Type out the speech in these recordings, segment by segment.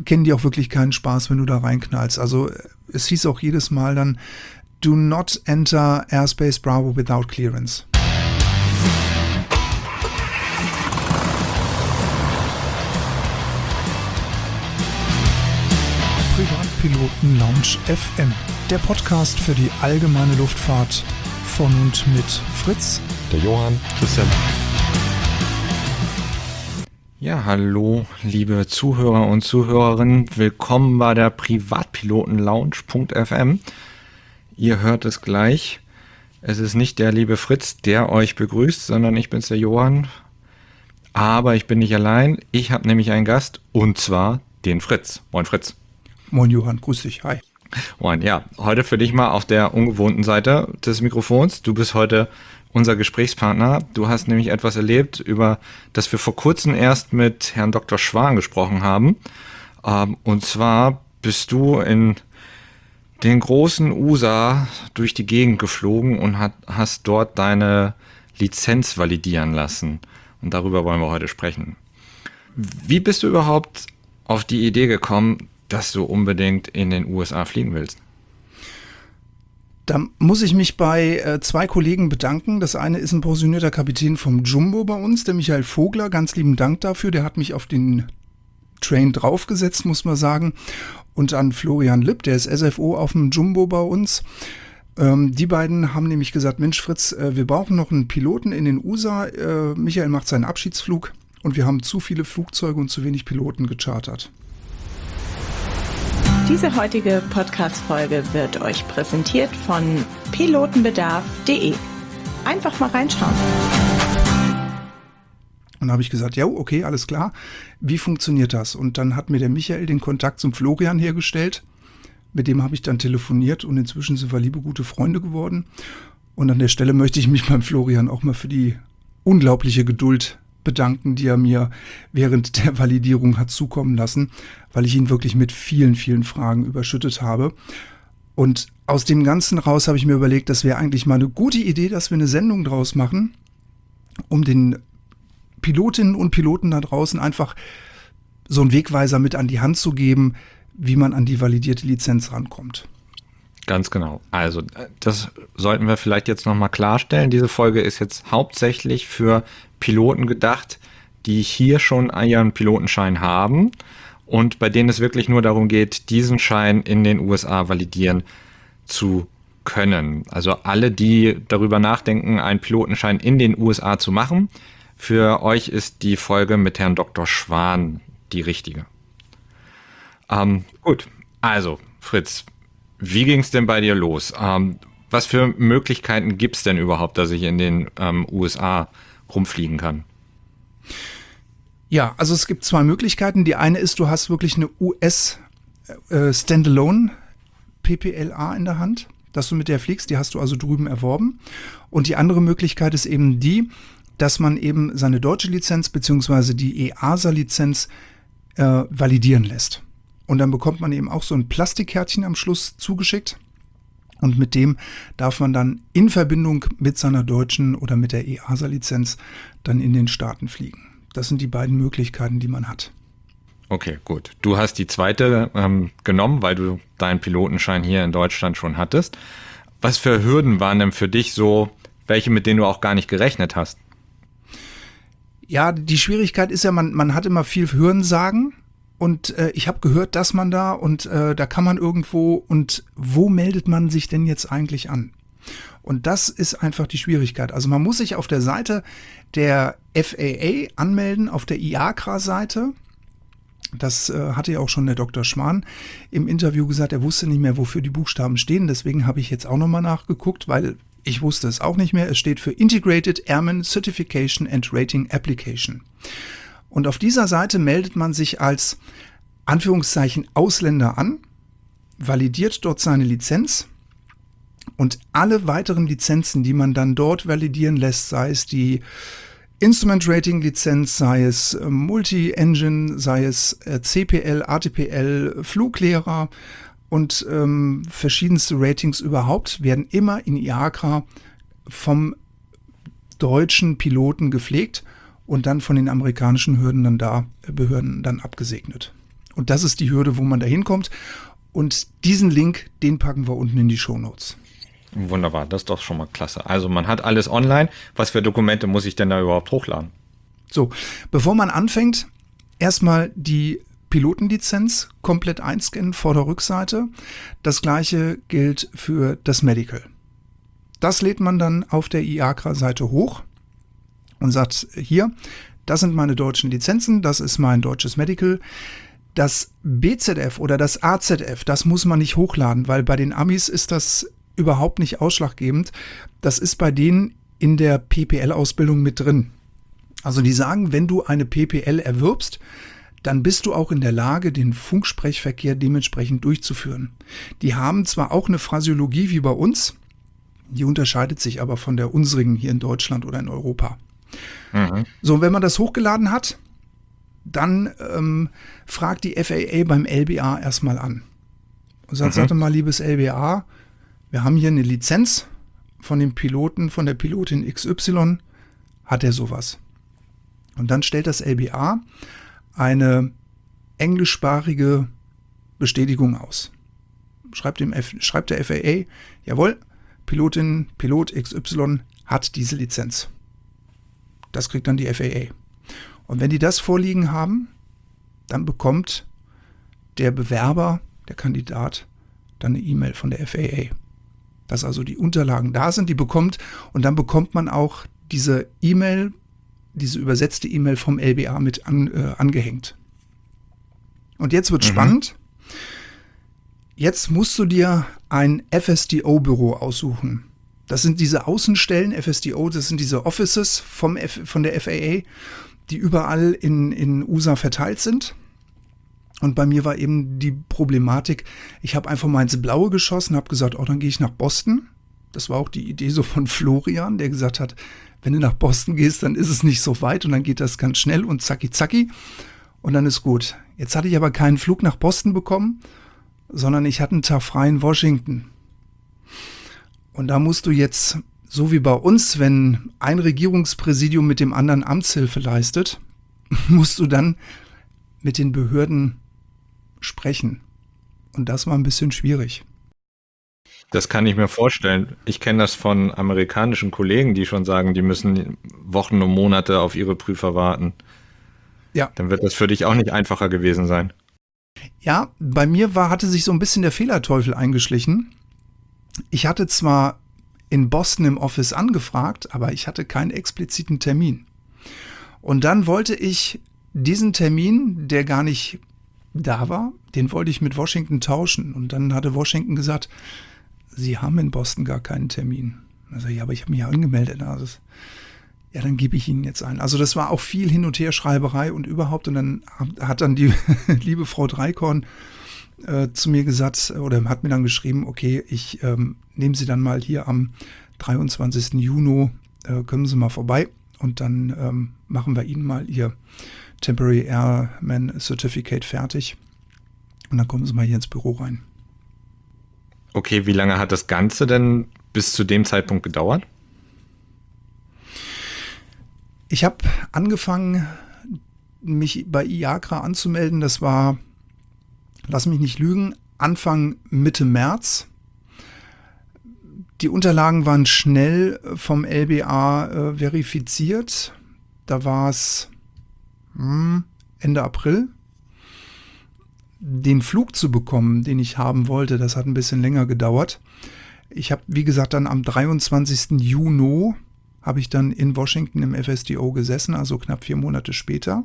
kennen die auch wirklich keinen Spaß, wenn du da reinknallst. Also es hieß auch jedes Mal dann, do not enter Airspace Bravo without clearance. Privatpiloten Lounge FM, der Podcast für die allgemeine Luftfahrt von und mit Fritz, der Johann, Christian. Ja, hallo, liebe Zuhörer und Zuhörerinnen. Willkommen bei der Privatpiloten Lounge.fm. Ihr hört es gleich. Es ist nicht der liebe Fritz, der euch begrüßt, sondern ich bin's, der Johann. Aber ich bin nicht allein. Ich habe nämlich einen Gast, und zwar den Fritz. Moin Fritz. Moin Johann, grüß dich, hi. Moin, ja, heute für dich mal auf der ungewohnten Seite des Mikrofons. Du bist heute unser Gesprächspartner. Du hast nämlich etwas erlebt, über das wir vor kurzem erst mit Herrn Dr. Schwan gesprochen haben. Und zwar bist du in den großen USA durch die Gegend geflogen und hast dort deine Lizenz validieren lassen. Und darüber wollen wir heute sprechen. Wie bist du überhaupt auf die Idee gekommen, dass du unbedingt in den USA fliegen willst? Da muss ich mich bei zwei Kollegen bedanken. Das eine ist ein pensionierter Kapitän vom Jumbo bei uns, der Michael Vogler. Ganz lieben Dank dafür. Der hat mich auf den Train draufgesetzt, muss man sagen. Und an Florian Lipp, der ist SFO auf dem Jumbo bei uns. Die beiden haben nämlich gesagt, Mensch Fritz, wir brauchen noch einen Piloten in den USA. Michael macht seinen Abschiedsflug und wir haben zu viele Flugzeuge und zu wenig Piloten gechartert. Diese heutige Podcast-Folge wird euch präsentiert von pilotenbedarf.de. Einfach mal reinschauen. Und da habe ich gesagt, ja, okay, alles klar. Wie funktioniert das? Und dann hat mir der Michael den Kontakt zum Florian hergestellt. Mit dem habe ich dann telefoniert und inzwischen sind wir liebe gute Freunde geworden. Und an der Stelle möchte ich mich beim Florian auch mal für die unglaubliche Geduld bedanken, die er mir während der Validierung hat zukommen lassen, weil ich ihn wirklich mit vielen, vielen Fragen überschüttet habe. Und aus dem Ganzen raus habe ich mir überlegt, das wäre eigentlich mal eine gute Idee, dass wir eine Sendung draus machen, um den Pilotinnen und Piloten da draußen einfach so einen Wegweiser mit an die Hand zu geben, wie man an die validierte Lizenz rankommt. Ganz genau. Also das sollten wir vielleicht jetzt nochmal klarstellen. Diese Folge ist jetzt hauptsächlich für Piloten gedacht, die hier schon ihren Pilotenschein haben und bei denen es wirklich nur darum geht, diesen Schein in den USA validieren zu können. Also alle, die darüber nachdenken, einen Pilotenschein in den USA zu machen, für euch ist die Folge mit Herrn Dr. Schwan die richtige. Gut, also Fritz, wie ging es denn bei dir los? Was für Möglichkeiten gibt es denn überhaupt, dass ich in den USA rumfliegen kann? Ja, also es gibt zwei Möglichkeiten. Die eine ist, du hast wirklich eine US Standalone PPLA in der Hand, dass du mit der fliegst. Die hast du also drüben erworben. Und die andere Möglichkeit ist eben die, dass man eben seine deutsche Lizenz bzw. die EASA-Lizenz validieren lässt. Und dann bekommt man eben auch so ein Plastikkärtchen am Schluss zugeschickt. Und mit dem darf man dann in Verbindung mit seiner deutschen oder mit der EASA-Lizenz dann in den Staaten fliegen. Das sind die beiden Möglichkeiten, die man hat. Okay, gut. Du hast die zweite genommen, weil du deinen Pilotenschein hier in Deutschland schon hattest. Was für Hürden waren denn für dich so, welche, mit denen du auch gar nicht gerechnet hast? Ja, die Schwierigkeit ist ja, man hat immer viel Hörensagen. Und ich habe gehört, dass man da und da kann man irgendwo und wo meldet man sich denn jetzt eigentlich an? Und das ist einfach die Schwierigkeit. Also man muss sich auf der Seite der FAA anmelden, auf der IACRA-Seite. Das hatte ja auch schon der Dr. Schwan im Interview gesagt, er wusste nicht mehr, wofür die Buchstaben stehen. Deswegen habe ich jetzt auch nochmal nachgeguckt, weil ich wusste es auch nicht mehr. Es steht für Integrated Airman Certification and Rating Application. Und auf dieser Seite meldet man sich als Anführungszeichen Ausländer an, validiert dort seine Lizenz und alle weiteren Lizenzen, die man dann dort validieren lässt, sei es die Instrument Rating Lizenz, sei es Multi-Engine, sei es CPL, ATPL, Fluglehrer und verschiedenste Ratings überhaupt, werden immer in IACRA vom deutschen Piloten gepflegt und dann von den amerikanischen Behörden dann abgesegnet. Und das ist die Hürde, wo man da hinkommt. Und diesen Link, den packen wir unten in die Shownotes. Wunderbar, das ist doch schon mal klasse. Also man hat alles online. Was für Dokumente muss ich denn da überhaupt hochladen? So, bevor man anfängt, erstmal die Pilotenlizenz komplett einscannen, Vorder- Rückseite. Das gleiche gilt für das Medical. Das lädt man dann auf der IACRA-Seite hoch und sagt, hier, das sind meine deutschen Lizenzen, das ist mein deutsches Medical. Das BZF oder das AZF, das muss man nicht hochladen, weil bei den Amis ist das überhaupt nicht ausschlaggebend. Das ist bei denen in der PPL-Ausbildung mit drin. Also die sagen, wenn du eine PPL erwirbst, dann bist du auch in der Lage, den Funksprechverkehr dementsprechend durchzuführen. Die haben zwar auch eine Phrasiologie wie bei uns, die unterscheidet sich aber von der unsrigen hier in Deutschland oder in Europa. So, wenn man das hochgeladen hat, dann fragt die FAA beim LBA erstmal an. Und sagt mal, liebes LBA, wir haben hier eine Lizenz von dem Piloten, von der Pilotin XY, hat er sowas? Und dann stellt das LBA eine englischsprachige Bestätigung aus. Schreibt der FAA, jawohl, Pilot XY hat diese Lizenz. Das kriegt dann die FAA. Und wenn die das vorliegen haben, dann bekommt der Bewerber, der Kandidat, dann eine E-Mail von der FAA. Dass also die Unterlagen da sind, die bekommt, und dann bekommt man auch diese E-Mail, diese übersetzte E-Mail vom LBA mit angehängt. Und jetzt wird spannend. Jetzt musst du dir ein FSDO-Büro aussuchen. Das sind diese Außenstellen, FSDO, das sind diese Offices von der FAA, die überall in USA verteilt sind. Und bei mir war eben die Problematik, ich habe einfach mal ins Blaue geschossen, habe gesagt, dann gehe ich nach Boston. Das war auch die Idee so von Florian, der gesagt hat, wenn du nach Boston gehst, dann ist es nicht so weit und dann geht das ganz schnell und zacki zacki und dann ist gut. Jetzt hatte ich aber keinen Flug nach Boston bekommen, sondern ich hatte einen Tag frei in Washington. Und da musst du jetzt, so wie bei uns, wenn ein Regierungspräsidium mit dem anderen Amtshilfe leistet, musst du dann mit den Behörden sprechen. Und das war ein bisschen schwierig. Das kann ich mir vorstellen. Ich kenne das von amerikanischen Kollegen, die schon sagen, die müssen Wochen und Monate auf ihre Prüfer warten. Ja. Dann wird das für dich auch nicht einfacher gewesen sein. Ja, bei mir hatte sich so ein bisschen der Fehlerteufel eingeschlichen. Ich hatte zwar in Boston im Office angefragt, aber ich hatte keinen expliziten Termin. Und dann wollte ich diesen Termin, der gar nicht da war, den wollte ich mit Washington tauschen. Und dann hatte Washington gesagt, Sie haben in Boston gar keinen Termin. Also ja, aber ich habe mich ja angemeldet. Also, ja, dann gebe ich Ihnen jetzt einen. Also das war auch viel Hin- und Her-Schreiberei und überhaupt. Und dann hat dann die liebe Frau Dreikorn zu mir gesagt oder hat mir dann geschrieben, okay, ich nehme Sie dann mal hier am 23. Juni, kommen Sie mal vorbei und dann machen wir Ihnen mal Ihr Temporary Airman Certificate fertig und dann kommen Sie mal hier ins Büro rein. Okay, wie lange hat das Ganze denn bis zu dem Zeitpunkt gedauert? Ich habe angefangen, mich bei IACRA anzumelden. Das war, lass mich nicht lügen, Anfang Mitte März. Die Unterlagen waren schnell vom LBA verifiziert. Da war es Ende April. Den Flug zu bekommen, den ich haben wollte, das hat ein bisschen länger gedauert. Ich habe, wie gesagt, dann am 23. Juni habe ich dann in Washington im FSDO gesessen, also knapp 4 Monate später.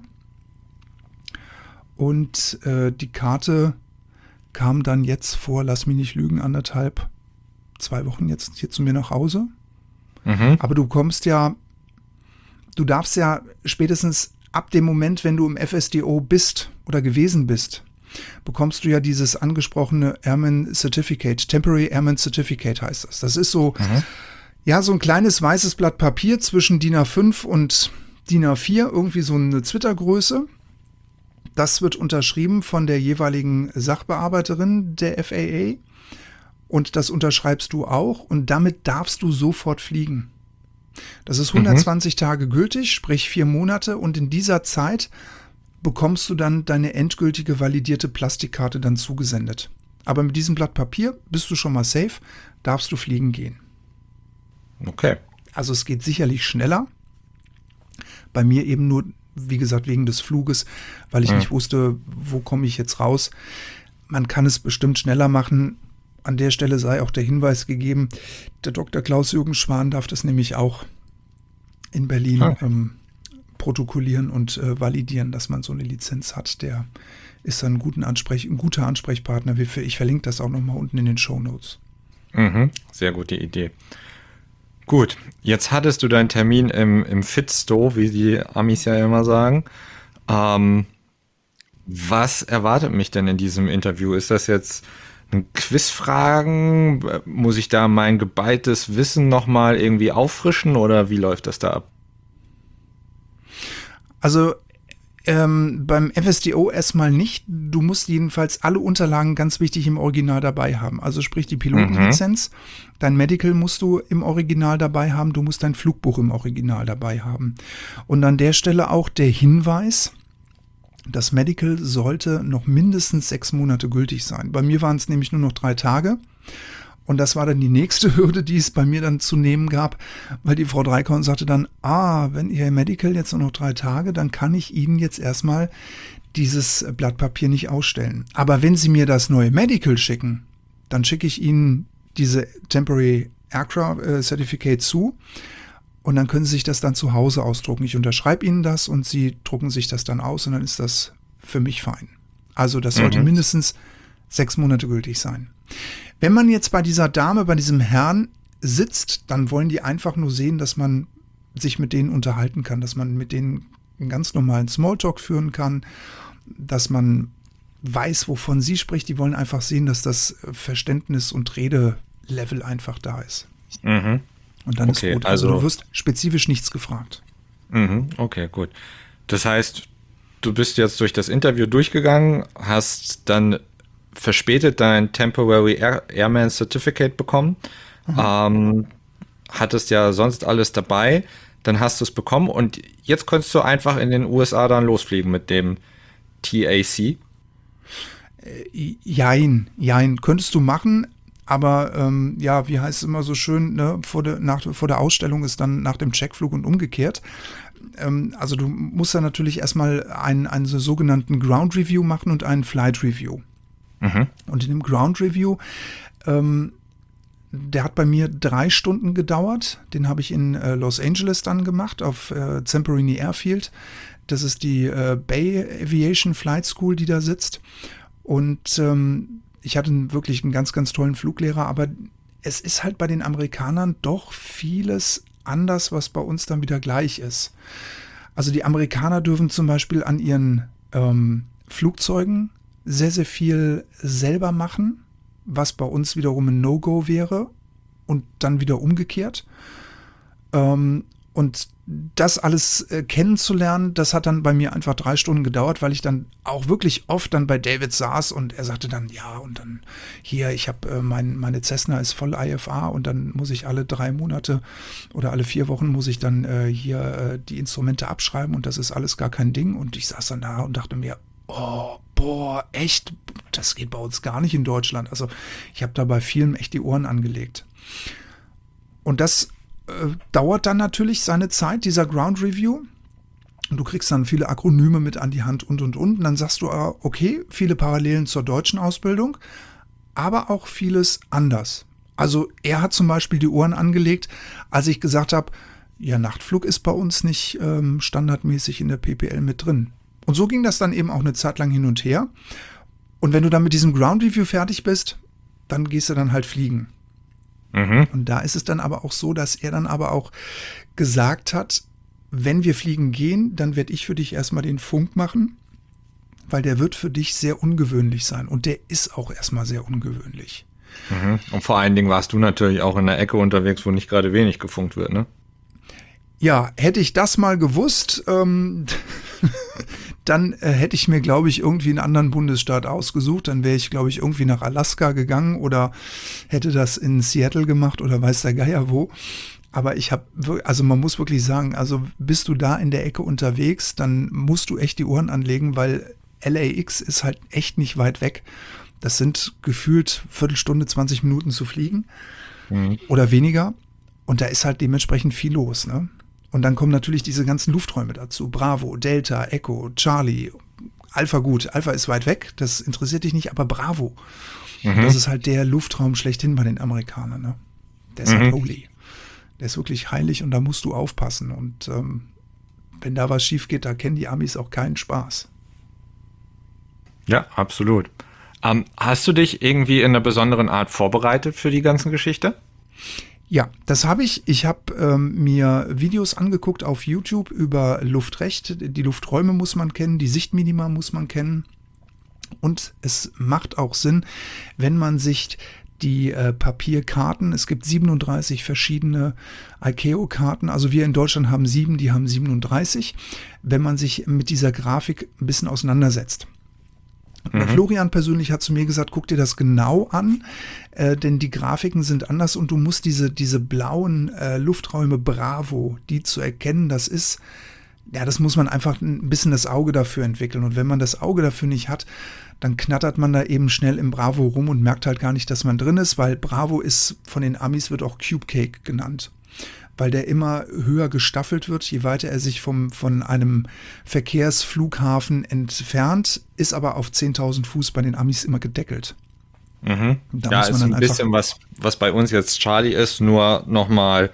Und die Karte kam dann jetzt vor, lass mich nicht lügen, 2 Wochen jetzt hier zu mir nach Hause. Aber du darfst ja spätestens ab dem Moment, wenn du im FSDO bist oder gewesen bist, bekommst du ja dieses angesprochene Airman Certificate, Temporary Airman Certificate heißt das. Das ist so, ja, so ein kleines weißes Blatt Papier zwischen DIN A5 und DIN A4, irgendwie so eine Zwittergröße. Das wird unterschrieben von der jeweiligen Sachbearbeiterin der FAA und das unterschreibst du auch und damit darfst du sofort fliegen. Das ist 120 Tage gültig, sprich 4 Monate und in dieser Zeit bekommst du dann deine endgültige validierte Plastikkarte dann zugesendet. Aber mit diesem Blatt Papier bist du schon mal safe, darfst du fliegen gehen. Okay. Also es geht sicherlich schneller. Bei mir eben nur, wie gesagt, wegen des Fluges, weil ich nicht wusste, wo komme ich jetzt raus. Man kann es bestimmt schneller machen. An der Stelle sei auch der Hinweis gegeben, der Dr. Klaus-Jürgen Schwan darf das nämlich auch in Berlin protokollieren und validieren, dass man so eine Lizenz hat. Der ist dann ein guter Ansprechpartner. Ich verlinke das auch nochmal unten in den Shownotes. Sehr gute Idee. Gut, jetzt hattest du deinen Termin im Fitsto, wie die Amis ja immer sagen. Was erwartet mich denn in diesem Interview? Ist das jetzt ein Quizfragen? Muss ich da mein geballtes Wissen nochmal irgendwie auffrischen oder wie läuft das da ab? Also beim FSDO erstmal nicht. Du musst jedenfalls alle Unterlagen ganz wichtig im Original dabei haben. Also sprich die Pilotenlizenz, dein Medical musst du im Original dabei haben, du musst dein Flugbuch im Original dabei haben. Und an der Stelle auch der Hinweis, das Medical sollte noch mindestens 6 Monate gültig sein. Bei mir waren es nämlich nur noch 3 Tage. Und das war dann die nächste Hürde, die es bei mir dann zu nehmen gab, weil die Frau Dreikon sagte dann, wenn Ihr Medical jetzt nur noch 3 Tage, dann kann ich Ihnen jetzt erstmal dieses Blatt Papier nicht ausstellen. Aber wenn Sie mir das neue Medical schicken, dann schicke ich Ihnen diese Temporary Aircraft Certificate zu und dann können Sie sich das dann zu Hause ausdrucken. Ich unterschreibe Ihnen das und Sie drucken sich das dann aus und dann ist das für mich fein. Also das sollte mindestens 6 Monate gültig sein. Wenn man jetzt bei dieser Dame, bei diesem Herrn sitzt, dann wollen die einfach nur sehen, dass man sich mit denen unterhalten kann, dass man mit denen einen ganz normalen Smalltalk führen kann, dass man weiß, wovon sie spricht. Die wollen einfach sehen, dass das Verständnis und Redelevel einfach da ist. Und dann ist gut. Also du wirst spezifisch nichts gefragt. Okay, gut. Das heißt, du bist jetzt durch das Interview durchgegangen, hast dann verspätet dein Temporary Airman Certificate bekommen, hattest ja sonst alles dabei, dann hast du es bekommen und jetzt konntest du einfach in den USA dann losfliegen mit dem TAC. Jein, könntest du machen, aber wie heißt es immer so schön, ne? Vor der Ausstellung ist dann nach dem Checkflug und umgekehrt. Also du musst dann natürlich erstmal einen sogenannten Ground Review machen und einen Flight Review. Und in dem Ground Review, der hat bei mir 3 Stunden gedauert. Den habe ich in Los Angeles dann gemacht, auf Zamperini Airfield. Das ist die Bay Aviation Flight School, die da sitzt. Und ich hatte wirklich einen ganz, ganz tollen Fluglehrer, aber es ist halt bei den Amerikanern doch vieles anders, was bei uns dann wieder gleich ist. Also die Amerikaner dürfen zum Beispiel an ihren Flugzeugen sehr, sehr viel selber machen, was bei uns wiederum ein No-Go wäre und dann wieder umgekehrt. Und das alles kennenzulernen, das hat dann bei mir einfach 3 Stunden gedauert, weil ich dann auch wirklich oft dann bei David saß und er sagte dann, ja, und dann hier, ich habe meine Cessna ist voll IFA und dann muss ich alle 3 Monate oder alle 4 Wochen muss ich dann hier die Instrumente abschreiben und das ist alles gar kein Ding. Und ich saß dann da und dachte mir, echt, das geht bei uns gar nicht in Deutschland. Also ich habe da bei vielen echt die Ohren angelegt. Und das dauert dann natürlich seine Zeit, dieser Ground Review. Und du kriegst dann viele Akronyme mit an die Hand und. Und dann sagst du, okay, viele Parallelen zur deutschen Ausbildung, aber auch vieles anders. Also er hat zum Beispiel die Ohren angelegt, als ich gesagt habe, ja, Nachtflug ist bei uns nicht standardmäßig in der PPL mit drin. Und so ging das dann eben auch eine Zeit lang hin und her. Und wenn du dann mit diesem Ground Review fertig bist, dann gehst du dann halt fliegen. Und da ist es dann aber auch so, dass er dann aber auch gesagt hat, wenn wir fliegen gehen, dann werde ich für dich erstmal den Funk machen, weil der wird für dich sehr ungewöhnlich sein. Und der ist auch erstmal sehr ungewöhnlich. Und vor allen Dingen warst du natürlich auch in der Ecke unterwegs, wo nicht gerade wenig gefunkt wird, ne? Ja, hätte ich das mal gewusst, dann hätte ich mir, glaube ich, irgendwie einen anderen Bundesstaat ausgesucht. Dann wäre ich, glaube ich, irgendwie nach Alaska gegangen oder hätte das in Seattle gemacht oder weiß der Geier wo. Aber also man muss wirklich sagen, also bist du da in der Ecke unterwegs, dann musst du echt die Ohren anlegen, weil LAX ist halt echt nicht weit weg. Das sind gefühlt Viertelstunde, 20 Minuten zu fliegen oder weniger. Und da ist halt dementsprechend viel los, ne? Und dann kommen natürlich diese ganzen Lufträume dazu. Bravo, Delta, Echo, Charlie, Alpha gut. Alpha ist weit weg, das interessiert dich nicht, aber Bravo. Das ist halt der Luftraum schlechthin bei den Amerikanern, ne? Der ist halt holy. Der ist wirklich heilig und da musst du aufpassen. Und wenn da was schief geht, da kennen die Amis auch keinen Spaß. Ja, absolut. Hast du dich irgendwie in einer besonderen Art vorbereitet für die ganze Geschichte? Ja, das habe ich. Ich habe mir Videos angeguckt auf YouTube über Luftrecht. Die Lufträume muss man kennen, die Sichtminima muss man kennen. Und es macht auch Sinn, wenn man sich die Papierkarten, es gibt 37 verschiedene ICAO-Karten, also wir in Deutschland haben 7, die haben 37, wenn man sich mit dieser Grafik ein bisschen auseinandersetzt. Florian persönlich hat zu mir gesagt, guck dir das genau an, denn die Grafiken sind anders und du musst diese blauen Lufträume Bravo, die zu erkennen, das muss man einfach ein bisschen das Auge dafür entwickeln. Und wenn man das Auge dafür nicht hat, dann knattert man da eben schnell im Bravo rum und merkt halt gar nicht, dass man drin ist, weil Bravo ist von den Amis, wird auch Cube Cake genannt. Weil der immer höher gestaffelt wird, je weiter er sich von einem Verkehrsflughafen entfernt, ist aber auf 10.000 Fuß bei den Amis immer gedeckelt. Ja, ist ein bisschen was bei uns jetzt Charlie ist, nur nochmal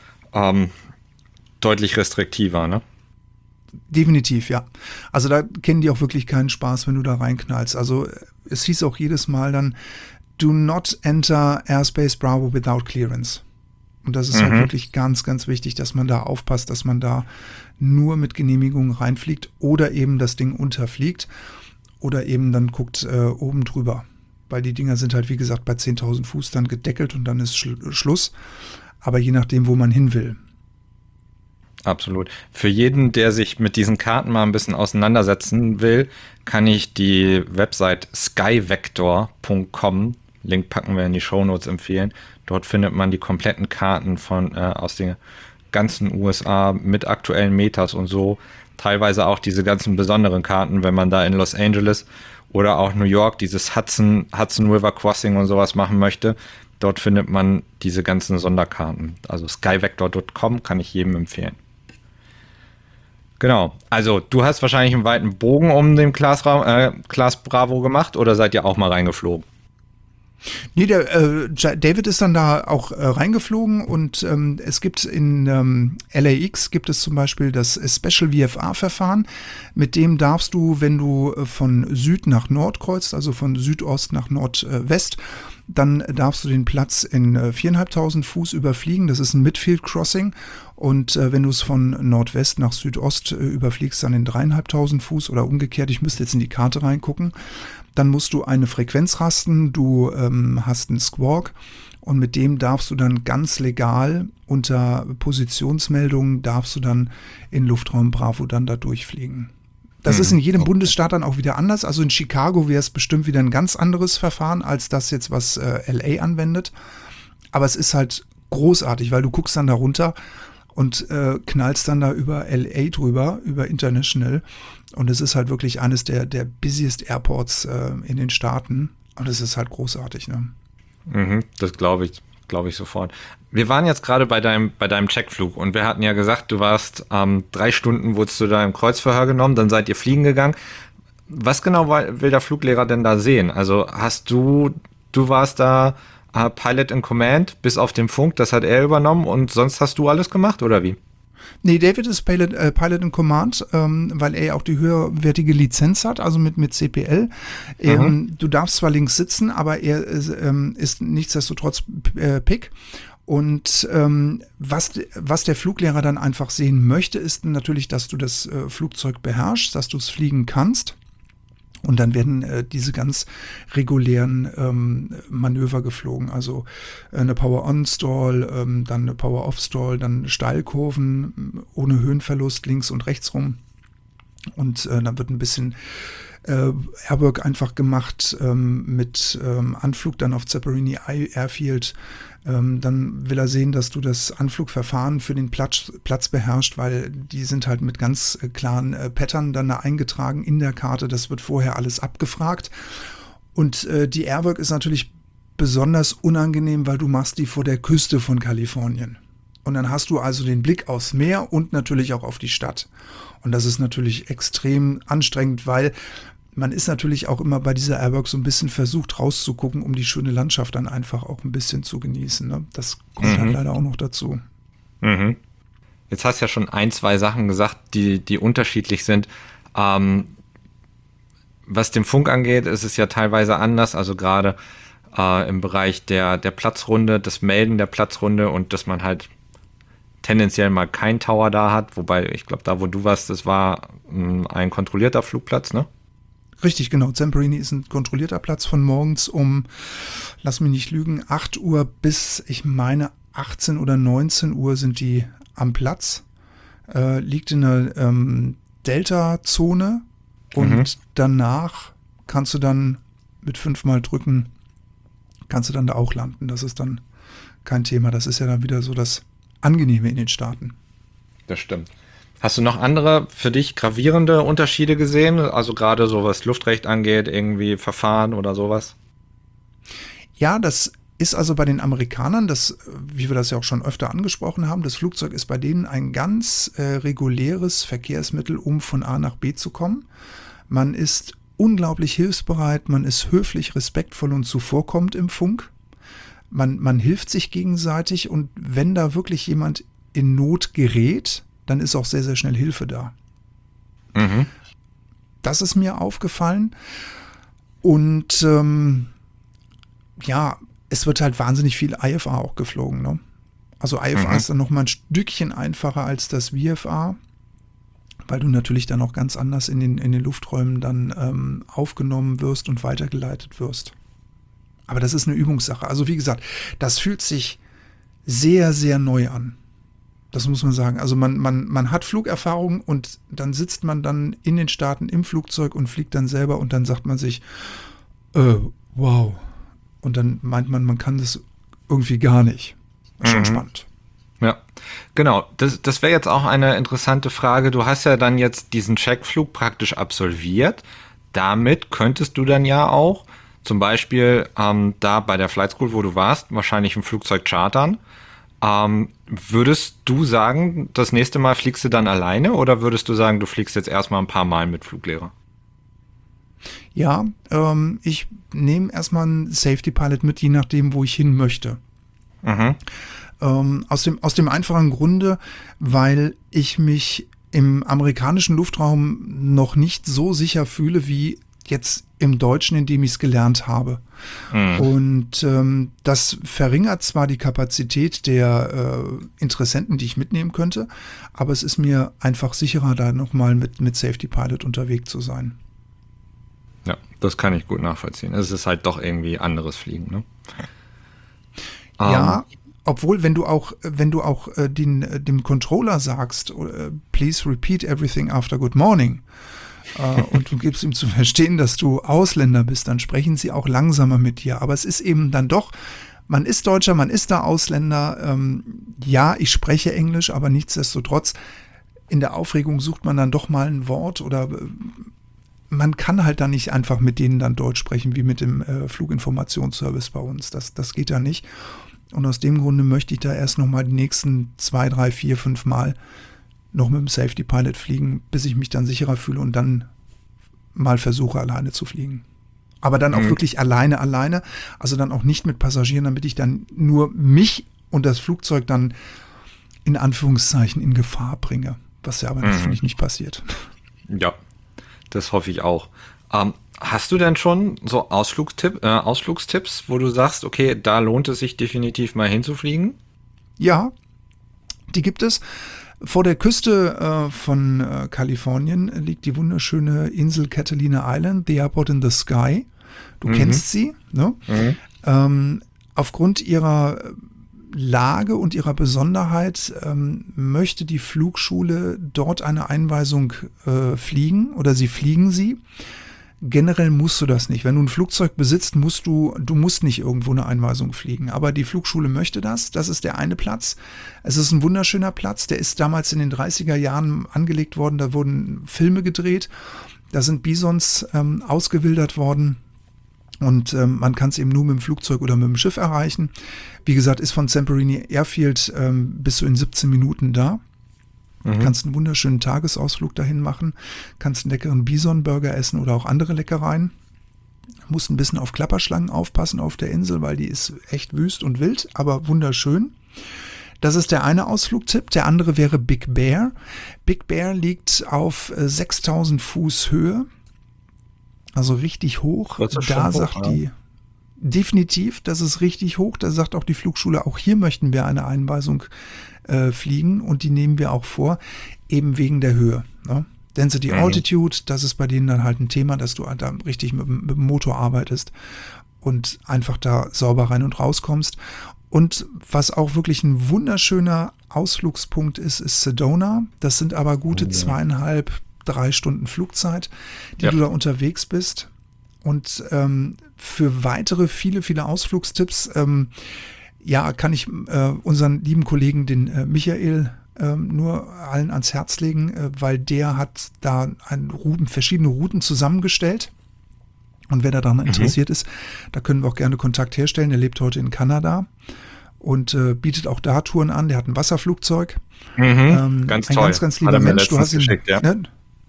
deutlich restriktiver, ne? Definitiv, ja. Also da kennen die auch wirklich keinen Spaß, wenn du da reinknallst. Also es hieß auch jedes Mal dann, do not enter Airspace Bravo without clearance. Und das ist halt wirklich ganz, ganz wichtig, dass man da aufpasst, dass man da nur mit Genehmigung reinfliegt oder eben das Ding unterfliegt oder eben dann guckt oben drüber. Weil die Dinger sind halt, wie gesagt, bei 10.000 Fuß dann gedeckelt und dann ist Schluss. Aber je nachdem, wo man hin will. Absolut. Für jeden, der sich mit diesen Karten mal ein bisschen auseinandersetzen will, kann ich die Website skyvector.com, Link packen wir in die Shownotes, empfehlen. Dort findet man die kompletten Karten aus den ganzen USA mit aktuellen Metas und so. Teilweise auch diese ganzen besonderen Karten, wenn man da in Los Angeles oder auch New York dieses Hudson River Crossing und sowas machen möchte. Dort findet man diese ganzen Sonderkarten. Also skyvector.com kann ich jedem empfehlen. Genau. Also du hast wahrscheinlich einen weiten Bogen um den Class Bravo gemacht oder seid ihr auch mal reingeflogen? Nee, der David ist dann da auch reingeflogen und es gibt in LAX gibt es zum Beispiel das Special VFR-Verfahren, mit dem darfst du, wenn du von Süd nach Nord kreuzt, also von Südost nach Nordwest, dann darfst du den Platz in 4.500 Fuß überfliegen. Das ist ein Midfield Crossing. Und wenn du es von Nordwest nach Südost überfliegst, dann in 3.500 Fuß oder umgekehrt. Ich müsste jetzt in die Karte reingucken. Dann musst du eine Frequenz rasten. Du hast einen Squawk. Und mit dem darfst du dann ganz legal unter Positionsmeldungen darfst du dann in Luftraum Bravo dann da durchfliegen. Das ist in jedem Bundesstaat dann auch wieder anders. Also in Chicago wäre es bestimmt wieder ein ganz anderes Verfahren als das jetzt, was LA anwendet. Aber es ist halt großartig, weil du guckst dann da runter und knallst dann da über LA drüber, über International. Und es ist halt wirklich eines der busiest Airports in den Staaten. Und es ist halt großartig, ne? Das glaube ich sofort. Wir waren jetzt gerade bei deinem Checkflug und wir hatten ja gesagt, du warst 3 Stunden, wurdest du da im Kreuzverhör genommen, dann seid ihr fliegen gegangen. Was genau will der Fluglehrer denn da sehen? Also du warst da Pilot in Command bis auf den Funk, das hat er übernommen und sonst hast du alles gemacht oder wie? Nee, David ist Pilot in Command, weil er ja auch die höherwertige Lizenz hat, also mit CPL. Du darfst zwar links sitzen, aber er ist nichtsdestotrotz Pick. Und was der Fluglehrer dann einfach sehen möchte, ist natürlich, dass du das Flugzeug beherrschst, dass du es fliegen kannst. Und dann werden diese ganz regulären Manöver geflogen. Also eine Power-On-Stall, dann eine Power-Off-Stall, dann Steilkurven ohne Höhenverlust links und rechts rum. Und dann wird ein bisschen Airwork einfach gemacht mit Anflug dann auf Zapparini Airfield. Dann will er sehen, dass du das Anflugverfahren für den Platz beherrschst, weil die sind halt mit ganz klaren Pattern dann da eingetragen in der Karte. Das wird vorher alles abgefragt. Und die Airwork ist natürlich besonders unangenehm, weil du machst die vor der Küste von Kalifornien. Und dann hast du also den Blick aufs Meer und natürlich auch auf die Stadt. Und das ist natürlich extrem anstrengend, weil man ist natürlich auch immer bei dieser Airwork so ein bisschen versucht rauszugucken, um die schöne Landschaft dann einfach auch ein bisschen zu genießen. Ne? Das kommt halt leider auch noch dazu. Mhm. Jetzt hast du ja schon 1, 2 Sachen gesagt, die unterschiedlich sind. Was den Funk angeht, ist es ja teilweise anders. Also gerade im Bereich der Platzrunde, das Melden der Platzrunde und dass man halt tendenziell mal kein Tower da hat. Wobei, ich glaube, da wo du warst, das war ein kontrollierter Flugplatz, ne? Richtig, genau. Zamperini ist ein kontrollierter Platz von morgens um, lass mich nicht lügen, 8 Uhr bis, ich meine, 18 oder 19 Uhr sind die am Platz. Liegt in der Delta-Zone und danach kannst du dann mit 5-mal drücken, kannst du dann da auch landen. Das ist dann kein Thema. Das ist ja dann wieder so das Angenehme in den Staaten. Das stimmt. Hast du noch andere für dich gravierende Unterschiede gesehen? Also gerade so was Luftrecht angeht, irgendwie Verfahren oder sowas? Ja, das ist also bei den Amerikanern, das, wie wir das ja auch schon öfter angesprochen haben, das Flugzeug ist bei denen ein ganz reguläres Verkehrsmittel, um von A nach B zu kommen. Man ist unglaublich hilfsbereit, man ist höflich, respektvoll und zuvorkommend im Funk. Man hilft sich gegenseitig und wenn da wirklich jemand in Not gerät, dann ist auch sehr, sehr schnell Hilfe da. Mhm. Das ist mir aufgefallen. Und ja, es wird halt wahnsinnig viel IFA auch geflogen. Ne? Also IFA ist dann nochmal ein Stückchen einfacher als das VFA, weil du natürlich dann auch ganz anders in den Lufträumen dann aufgenommen wirst und weitergeleitet wirst. Aber das ist eine Übungssache. Also wie gesagt, das fühlt sich sehr, sehr neu an. Das muss man sagen. Also man hat Flugerfahrung und dann sitzt man dann in den Staaten im Flugzeug und fliegt dann selber und dann sagt man sich, wow. Und dann meint man kann das irgendwie gar nicht. Schon spannend. Ja, genau. Das wäre jetzt auch eine interessante Frage. Du hast ja dann jetzt diesen Checkflug praktisch absolviert. Damit könntest du dann ja auch zum Beispiel da bei der Flight School, wo du warst, wahrscheinlich ein Flugzeug chartern. Würdest du sagen, das nächste Mal fliegst du dann alleine oder würdest du sagen, du fliegst jetzt erstmal ein paar Mal mit Fluglehrer? Ja, ich nehme erstmal einen Safety Pilot mit, je nachdem, wo ich hin möchte. Aus dem einfachen Grunde, weil ich mich im amerikanischen Luftraum noch nicht so sicher fühle wie jetzt im Deutschen, in dem ich es gelernt habe. Und das verringert zwar die Kapazität der Interessenten, die ich mitnehmen könnte, aber es ist mir einfach sicherer, da nochmal mit Safety Pilot unterwegs zu sein. Ja, das kann ich gut nachvollziehen. Es ist halt doch irgendwie anderes Fliegen, ne? Ja, obwohl, wenn du auch dem Controller sagst, please repeat everything after good morning, und du gibst ihm zu verstehen, dass du Ausländer bist, dann sprechen sie auch langsamer mit dir. Aber es ist eben dann doch, man ist Deutscher, man ist da Ausländer. Ja, ich spreche Englisch, aber nichtsdestotrotz, in der Aufregung sucht man dann doch mal ein Wort oder man kann halt dann nicht einfach mit denen dann Deutsch sprechen, wie mit dem Fluginformationsservice bei uns. Das geht ja nicht. Und aus dem Grunde möchte ich da erst noch mal die nächsten 2, 3, 4, 5 Mal noch mit dem Safety Pilot fliegen, bis ich mich dann sicherer fühle und dann mal versuche, alleine zu fliegen. Aber dann auch wirklich alleine, also dann auch nicht mit Passagieren, damit ich dann nur mich und das Flugzeug dann in Anführungszeichen in Gefahr bringe, was ja aber hoffentlich nicht passiert. Ja, das hoffe ich auch. Hast du denn schon so Ausflugstipps, wo du sagst, okay, da lohnt es sich definitiv mal hinzufliegen? Ja, die gibt es. Vor der Küste von Kalifornien liegt die wunderschöne Insel Catalina Island, the Airport in the Sky. Du kennst sie, ne? Aufgrund ihrer Lage und ihrer Besonderheit möchte die Flugschule dort eine Einweisung fliegen oder sie fliegen sie. Generell musst du das nicht. Wenn du ein Flugzeug besitzt, musst du nicht irgendwo eine Einweisung fliegen. Aber die Flugschule möchte das. Das ist der eine Platz. Es ist ein wunderschöner Platz. Der ist damals in den 30er Jahren angelegt worden. Da wurden Filme gedreht. Da sind Bisons ausgewildert worden. Und man kann es eben nur mit dem Flugzeug oder mit dem Schiff erreichen. Wie gesagt, ist von Zamperini Airfield bis zu in 17 Minuten da. Kannst einen wunderschönen Tagesausflug dahin machen, kannst einen leckeren Bison-Burger essen oder auch andere Leckereien. Musst ein bisschen auf Klapperschlangen aufpassen auf der Insel, weil die ist echt wüst und wild, aber wunderschön. Das ist der eine Ausflugtipp. Der andere wäre Big Bear. Big Bear liegt auf 6000 Fuß Höhe, also richtig hoch. Da sagt die definitiv, das ist richtig hoch. Da sagt auch die Flugschule, auch hier möchten wir eine Einweisung fliegen und die nehmen wir auch vor, eben wegen der Höhe. Ne? Density Altitude, das ist bei denen dann halt ein Thema, dass du da richtig mit dem Motor arbeitest und einfach da sauber rein und rauskommst. Und was auch wirklich ein wunderschöner Ausflugspunkt ist Sedona. Das sind aber gute 2,5-3 Stunden Flugzeit, die du da unterwegs bist. Und für weitere viele Ausflugstipps kann ich unseren lieben Kollegen, den Michael, nur allen ans Herz legen, weil der hat da verschiedene Routen zusammengestellt. Und wer daran interessiert ist, da können wir auch gerne Kontakt herstellen. Er lebt heute in Kanada und bietet auch da Touren an. Der hat ein Wasserflugzeug. Ganz toll. Ein ganz lieber Mensch. Du hast ihn geschickt, ja. Ne?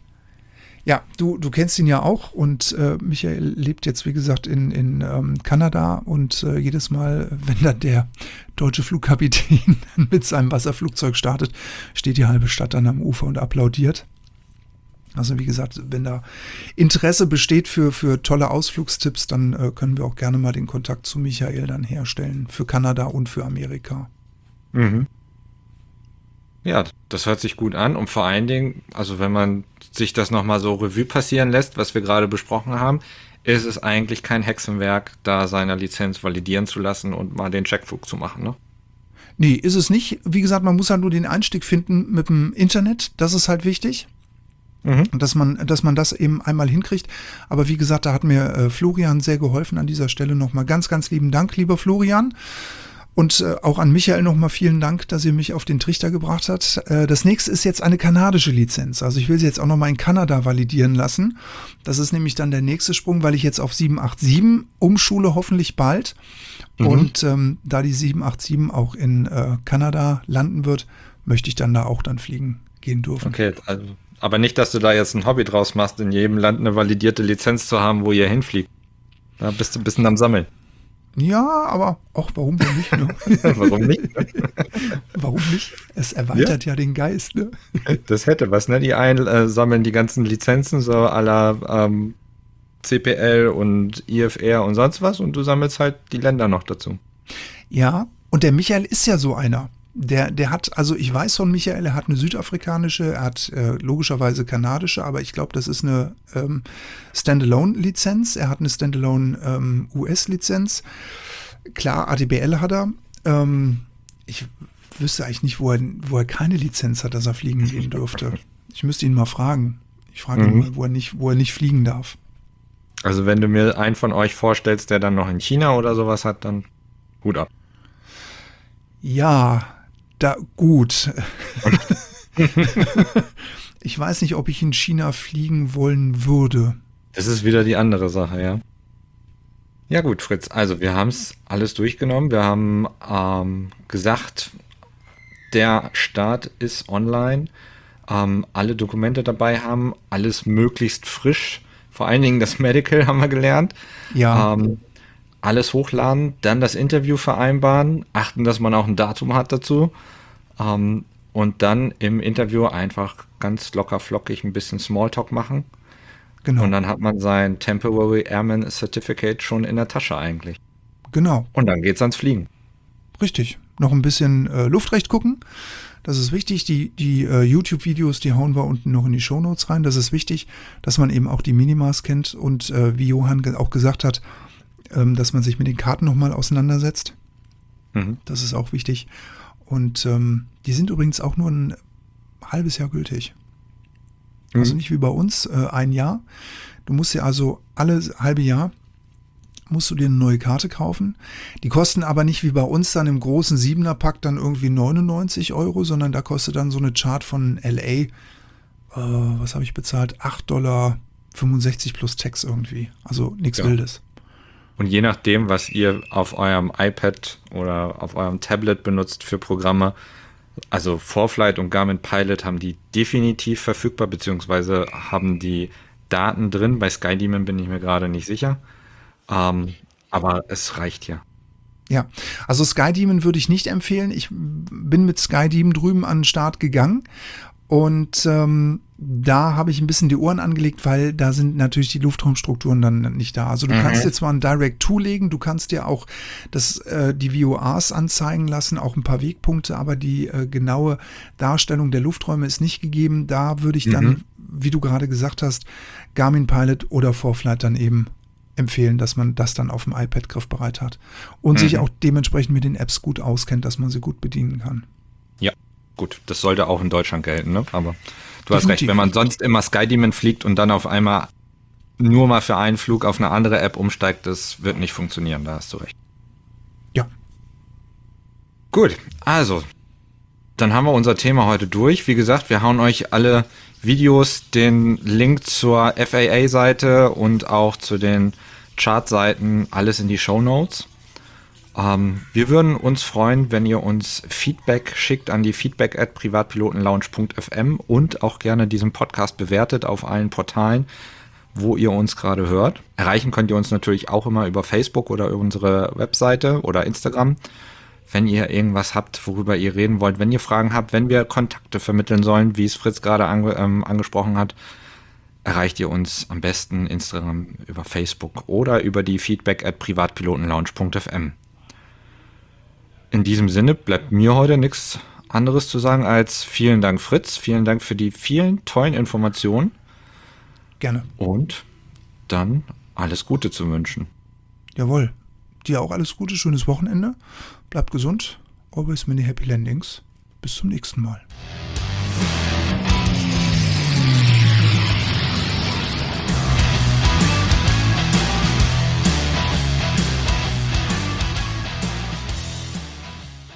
Ja, du kennst ihn ja auch und Michael lebt jetzt, wie gesagt, in Kanada und jedes Mal, wenn dann der deutsche Flugkapitän mit seinem Wasserflugzeug startet, steht die halbe Stadt dann am Ufer und applaudiert. Also wie gesagt, wenn da Interesse besteht für tolle Ausflugstipps, dann können wir auch gerne mal den Kontakt zu Michael dann herstellen, für Kanada und für Amerika. Ja, das hört sich gut an und vor allen Dingen, also wenn man sich das nochmal so Revue passieren lässt, was wir gerade besprochen haben, ist es eigentlich kein Hexenwerk, da seine Lizenz validieren zu lassen und mal den Checkflug zu machen, ne? Nee, ist es nicht. Wie gesagt, man muss halt nur den Einstieg finden mit dem Internet, das ist halt wichtig. Dass man das eben einmal hinkriegt. Aber wie gesagt, da hat mir Florian sehr geholfen an dieser Stelle. Nochmal ganz, ganz lieben Dank, lieber Florian. Und auch an Michael nochmal vielen Dank, dass ihr mich auf den Trichter gebracht habt. Das nächste ist jetzt eine kanadische Lizenz. Also ich will sie jetzt auch nochmal in Kanada validieren lassen. Das ist nämlich dann der nächste Sprung, weil ich jetzt auf 787 umschule, hoffentlich bald. Und da die 787 auch in Kanada landen wird, möchte ich dann da auch dann fliegen gehen dürfen. Okay, also, aber nicht, dass du da jetzt ein Hobby draus machst, in jedem Land eine validierte Lizenz zu haben, wo ihr hinfliegt. Da bist du ein bisschen am Sammeln. Ja, aber auch warum denn nicht? Ne? Warum nicht? Warum nicht? Es erweitert ja den Geist. Ne? Das hätte was, ne? Die einen sammeln die ganzen Lizenzen so à la CPL und IFR und sonst was und du sammelst halt die Länder noch dazu. Ja, und der Michael ist ja so einer. Der hat, also ich weiß von Michael, er hat eine südafrikanische, er hat logischerweise kanadische, aber ich glaube, das ist eine Standalone-Lizenz. Er hat eine Standalone US-Lizenz. Klar, ADBL hat er. Ich wüsste eigentlich nicht, wo er keine Lizenz hat, dass er fliegen gehen dürfte. Ich müsste ihn mal fragen. Ich frage ihn mal, wo er nicht fliegen darf. Also wenn du mir einen von euch vorstellst, der dann noch in China oder sowas hat, dann Hut ab. Ja, gut. Ich weiß nicht, ob ich in China fliegen wollen würde. Das ist wieder die andere Sache, ja. Ja gut, Fritz, also wir haben es alles durchgenommen. Wir haben gesagt, der Start ist online. Alle Dokumente dabei haben, alles möglichst frisch. Vor allen Dingen das Medical haben wir gelernt. Ja. Alles hochladen, dann das Interview vereinbaren, achten, dass man auch ein Datum hat dazu und dann im Interview einfach ganz locker flockig ein bisschen Smalltalk machen. Genau. Und dann hat man sein Temporary Airman Certificate schon in der Tasche eigentlich. Genau. Und dann geht's ans Fliegen. Richtig. Noch ein bisschen Luftrecht gucken. Das ist wichtig. Die YouTube-Videos, die hauen wir unten noch in die Shownotes rein. Das ist wichtig, dass man eben auch die Minimas kennt und wie Johann auch gesagt hat, dass man sich mit den Karten nochmal auseinandersetzt. Das ist auch wichtig. Und die sind übrigens auch nur ein halbes Jahr gültig. Also nicht wie bei uns, ein Jahr. Du musst dir also alle halbe Jahr musst du dir eine neue Karte kaufen. Die kosten aber nicht wie bei uns dann im großen 7er-Pack dann irgendwie 99 €, sondern da kostet dann so eine Chart von LA, was habe ich bezahlt? $8,65 plus Tax irgendwie. Also nichts Wildes. Und je nachdem, was ihr auf eurem iPad oder auf eurem Tablet benutzt für Programme, also ForeFlight und Garmin Pilot haben die definitiv verfügbar, beziehungsweise haben die Daten drin. Bei SkyDemon bin ich mir gerade nicht sicher. Aber es reicht ja. Ja, also SkyDemon würde ich nicht empfehlen. Ich bin mit SkyDemon drüben an den Start gegangen und da habe ich ein bisschen die Ohren angelegt, weil da sind natürlich die Luftraumstrukturen dann nicht da. Also du kannst dir zwar ein Direct zulegen, du kannst dir auch die VORs anzeigen lassen, auch ein paar Wegpunkte, aber die genaue Darstellung der Lufträume ist nicht gegeben. Da würde ich dann, wie du gerade gesagt hast, Garmin Pilot oder ForeFlight dann eben empfehlen, dass man das dann auf dem iPad griffbereit hat und sich auch dementsprechend mit den Apps gut auskennt, dass man sie gut bedienen kann. Ja, gut, das sollte auch in Deutschland gelten, ne? Aber du hast recht, wenn man sonst immer SkyDemon fliegt und dann auf einmal nur mal für einen Flug auf eine andere App umsteigt, das wird nicht funktionieren, da hast du recht. Ja. Gut, also, dann haben wir unser Thema heute durch. Wie gesagt, wir hauen euch alle Videos, den Link zur FAA-Seite und auch zu den Chartseiten, alles in die Shownotes. Wir würden uns freuen, wenn ihr uns Feedback schickt an die feedback@privatpilotenlounge.fm und auch gerne diesen Podcast bewertet auf allen Portalen, wo ihr uns gerade hört. Erreichen könnt ihr uns natürlich auch immer über Facebook oder über unsere Webseite oder Instagram. Wenn ihr irgendwas habt, worüber ihr reden wollt, wenn ihr Fragen habt, wenn wir Kontakte vermitteln sollen, wie es Fritz gerade angesprochen hat, erreicht ihr uns am besten Instagram, über Facebook oder über die feedback@privatpilotenlounge.fm. In diesem Sinne bleibt mir heute nichts anderes zu sagen als vielen Dank, Fritz. Vielen Dank für die vielen tollen Informationen. Gerne. Und dann alles Gute zu wünschen. Jawohl. Dir auch alles Gute, schönes Wochenende. Bleibt gesund. Always many happy landings. Bis zum nächsten Mal.